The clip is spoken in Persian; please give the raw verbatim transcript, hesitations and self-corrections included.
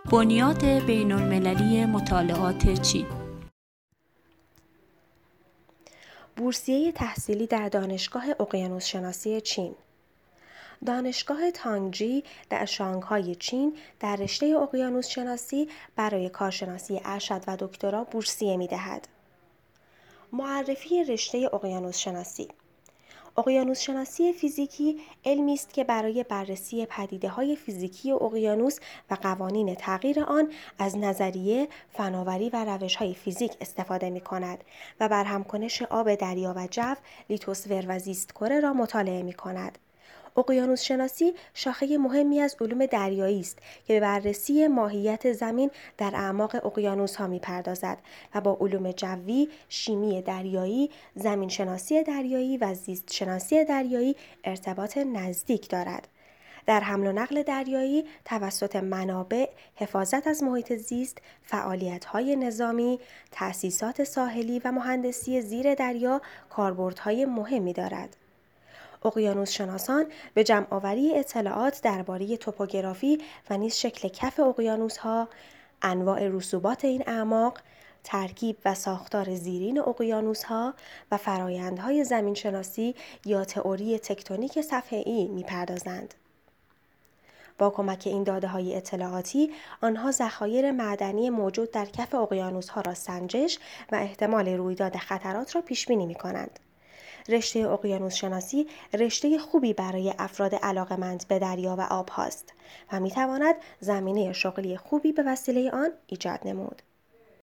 بنیاد بین‌المللی مطالعات چین. بورسیه تحصیلی در دانشگاه اقیانوس شناسی چین. دانشگاه تانگجی در شانگهای چین در رشته اقیانوس شناسی برای کارشناسی ارشد و دکترا بورسیه می‌دهد. معرفی رشته اقیانوس شناسی. اقیانوس شناسی فیزیکی علمی است که برای بررسی پدیده‌های فیزیکی اقیانوس و قوانین تغییر آن از نظریه، فناوری و روش‌های فیزیک استفاده می‌کند و برهمکنش آب دریا و جو، لیتوسفر و زیست‌کره را مطالعه می‌کند. اقیانوس شناسی شاخه مهمی از علوم دریایی است که به بررسی ماهیت زمین در اعماق اقیانوس‌ها می‌پردازد و با علوم جوی، شیمی دریایی، زمین شناسی دریایی و زیست شناسی دریایی ارتباط نزدیک دارد. در حمل و نقل دریایی توسط منابع، حفاظت از محیط زیست، فعالیت‌های نظامی، تأسیسات ساحلی و مهندسی زیر دریا کاربردهای مهمی دارد. اقیانوس شناسان به جمع‌آوری اطلاعات درباره توپوگرافی و نیز شکل کف اقیانوس‌ها، انواع رسوبات این اعماق، ترکیب و ساختار زیرین اقیانوس‌ها و فرآیندهای زمین‌شناسی یا تئوری تکتونیک سطحی می‌پردازند. با کمک این داده‌های اطلاعاتی، آنها ذخایر معدنی موجود در کف اقیانوس‌ها را سنجش و احتمال رویداد خطرات را پیش‌بینی می‌کنند. رشته اقیانوس شناسی رشته خوبی برای افراد علاقه‌مند به دریا و آب هاست و می‌تواند زمینه شغلی خوبی به وسیله آن ایجاد نمود.